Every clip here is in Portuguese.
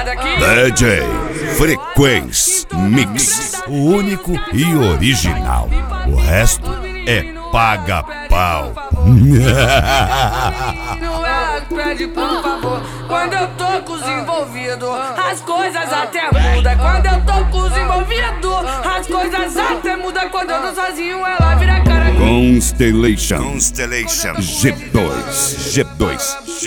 DJ Frequência Mix, o único e original. O resto é paga-pau. Não é pede por favor. Quando eu tô com os envolvidos, as coisas até mudam. Quando eu tô com os envolvidos, as coisas até mudam. Quando eu tô sozinho, ela vira cara. Constellation G2.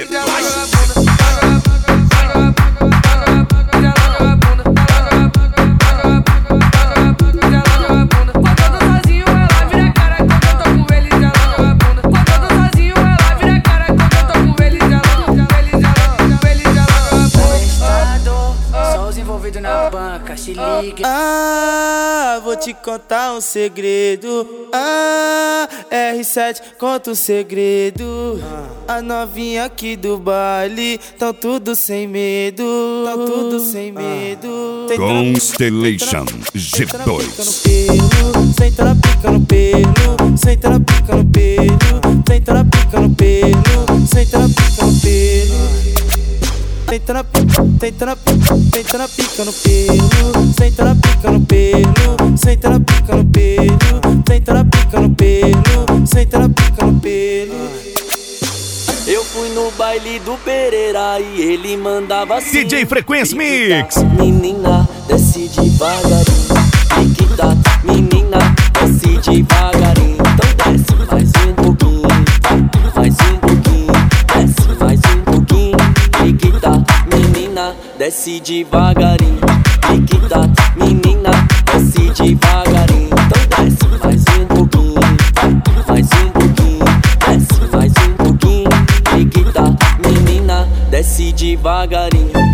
Na banca, se liga. Vou te contar um segredo. R7 conta um segredo. A novinha aqui do baile tão tudo sem medo. Constellation G2. Senta na pica no pelo, senta na pica no pelo, senta na pica no pelo, senta na pica no pelo. Senta na pica no pelo, senta na pica no pelo, senta na pica no pelo, senta na pica no pelo, senta na pica no pelo. Eu fui no baile do Pereira e ele mandava assim: DJ Frequência Mix. Menina, desce devagarinho, que tá, menina, desce devagarinho. Então desce mais um pouquinho, mais um pouquinho, desce mais um pouquinho, que tá, menina, desce devagarinho. Que tá, menina, desce devagarinho. Então desce mais um pouquinho, mais um pouquinho, desce mais um pouquinho. Que tá, menina, desce devagarinho.